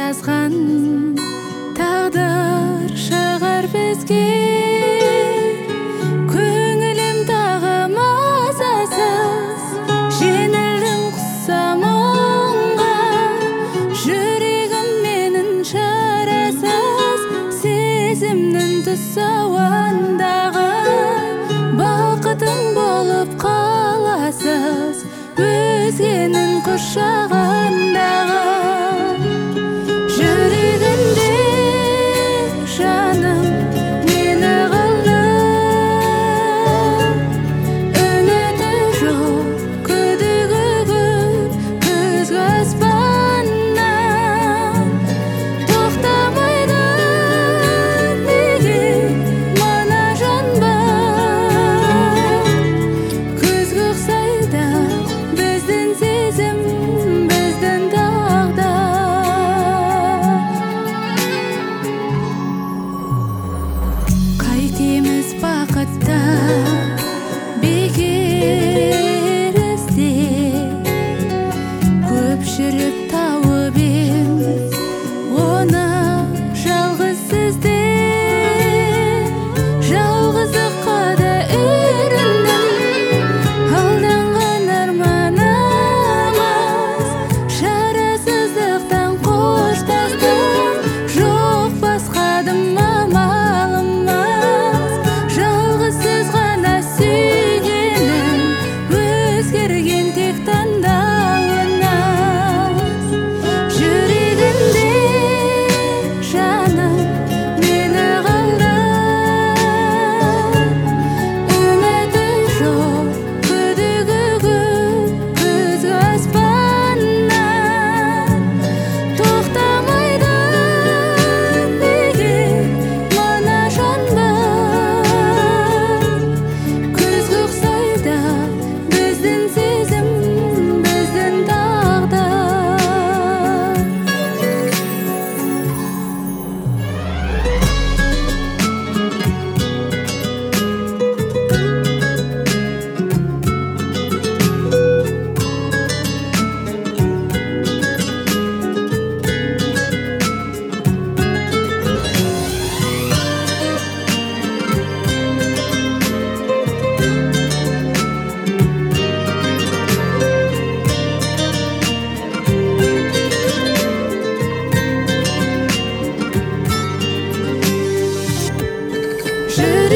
жазған тағдыр шығар бізге. Көңілім тағы мазасыз, жеңілдім құсам мұңға. Жүрегім менің шарасыз, сезімнің тұсауындағы. Бақытың болып қаласыз, өзгенің құшағындағы. Жүрегімде жаным мені қалды, үміті жоқ күдігі көп күзгі аспаннан. Тоқтамайды неге мына жанбай, күзгі ұқсайды біздің сезім, біздің тағдыр. Қайтеміз бақытта бекер іздеп, көп жүріп тауып ем оны жалғыз іздеп. Жалғыздыққа да үйрендім, алданған арманымыз. Шарасыздықтан қоштастық, жоқ басқа дым амалымыз. Жалғызсыз ғана сүйгенім, өзгерген тек таңдауыңыз. Жүрегімде жаным мені қалды, үміті жоқ күдігі көп күзгі аспаннан. Тоқтамайды неге мына жанбай, күзгі ұқсайды біздің сезім, біздің тағдыр. Жүрегімде